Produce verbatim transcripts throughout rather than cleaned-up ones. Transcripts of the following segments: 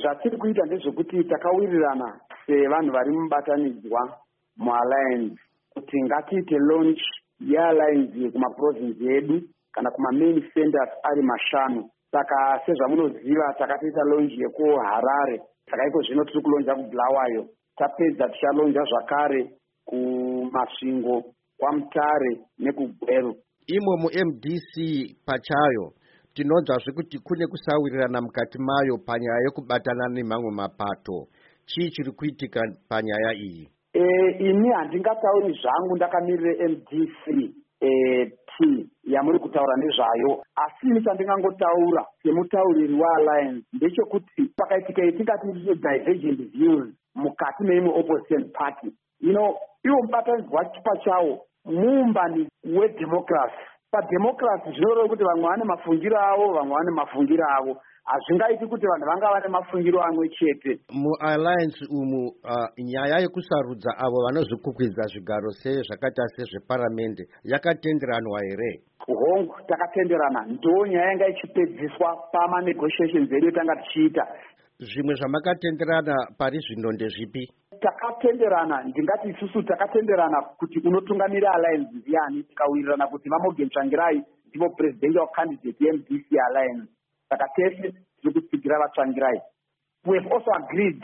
zvatiri kuita ndezvekuti takawirirana sevanhu vari mubatanidzwa mualliance kuti ngatiite launch yealliance kumaprovinsi edu kana kumamain centers ari mashanu. Saka sezvamunoziva takatoita launch yekuharare, saka iko zvino tiri kulonja kubulawayo, tapedza tichalonja zvakare kumasvingo kwaMutare nekugweru. Imwe mu-M D C pachayo tinonzwazve kuti kune kusawirirana mukati mayo panyaya yekubatana nemamwe mapato. Chii chiri kuitika panyaya iyi? E, ini handingatauri zvangu ndakamirire M D C e, T yamuri kutaura nezvayo, asi ini chandingangotaura semutauriri wealliance ndechekuti pakaitika itingati divergent views mukati meimwe opposition party, you know, iwo mubatanidzwa pachawo muumbani wedemocracy. Pademocracy zvinoreva kuti vamwe vane mafungiro avo, vamwe vane mafungiro avo. Hazvingaiti kuti vanhu vanga vane mafungiro amwe chete. Mualliance umu uh, nyaya yekusarudza avo vanozvikukwidza zvigaro sezvakaita sezveparamende yakatenderanwa here? Hongu, takatenderana. Ndo nyaya yanga ichipedziswa pamanegotiations edu tanga tichiita. Zvimwe zvamakatenderana pari zvino ndezvipi? Takatenderana, ndingati isusu takatenderana kuti unotungamira alliance ndiani, tikawirirana kuti Vamogen Tsvangirai ndivo presidential candidate ye M D C alliance. Saka tese tiri kutsigira vaTsvangirai. We have also agreed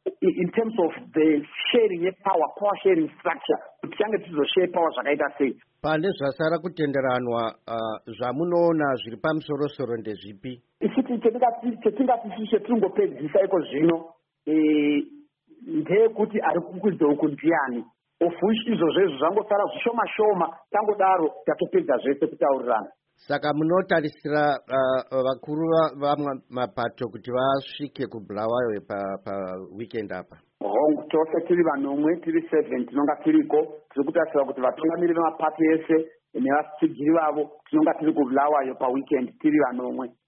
in terms of the sharing of power, power sharing structure, kuti change tizoshare power zvakaita sei. Pane zvasara kutenderanwa uh, zvamunoona zviri pamusorosoro ndezvipi? Isiti chetingati isusu chetiringopedzisa iko zvino eh, ndeyekuti ari kukwidza uku ndiani, of which izvozvo zvangosara zvishoma shoma, tangodaro tatopedza zvese kutaurirana. Saka munotarisira uh, vakuru vamwe mapato kuti vasvike kuBulawayo pa, pa weekend apa? Hongu, tose tiri vanomwe, tiri seven tinonga tiriko, tiri kutarisira kuti vatungamiri vemapato ese nevasitsigiri vavo tinonga tiri kuBulawayo pa weekend tiri vanomwe.